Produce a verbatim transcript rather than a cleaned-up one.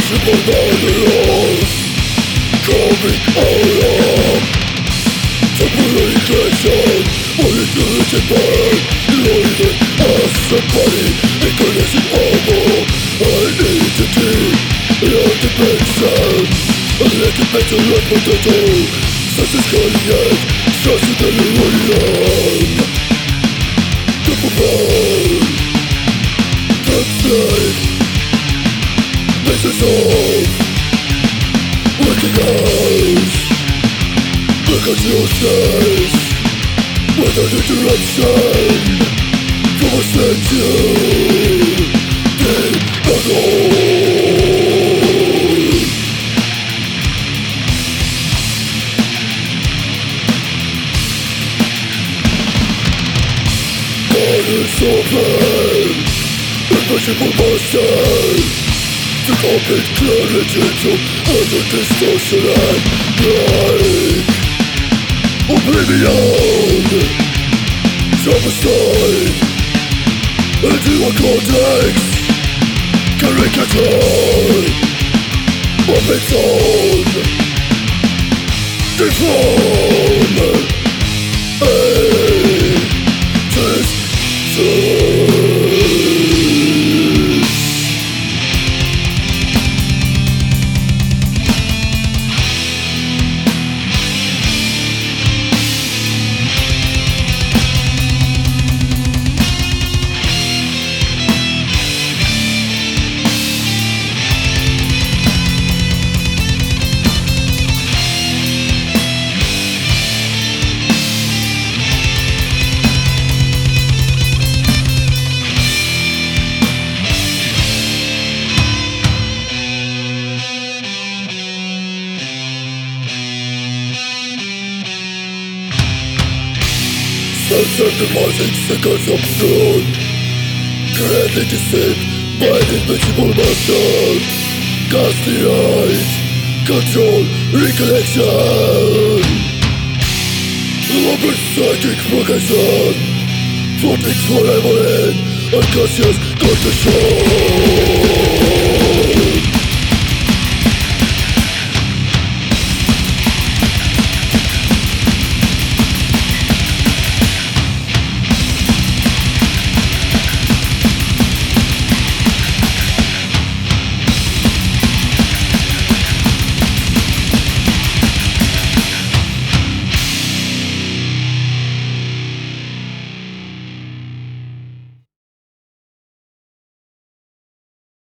Invisible barriers coming out of communication. Only to the pain, loaded as somebody, incarnation over identity, your dimension, a little better life potato, such as Kanye, such as the uranium. To provide, to slave, Message of recognize, look at your face without interruption. From a statue, they adore. God is open, invisible monster. To complete clarity to utter distortion and blind oblivion. Suicide into a cortex, caricature of its own. Deform a existence. Incentivizing seconds of truth, greatly deceived by an invisible master. Cast the eyes, control, recollection. Open psychic progression, floating forever in unconscious condition.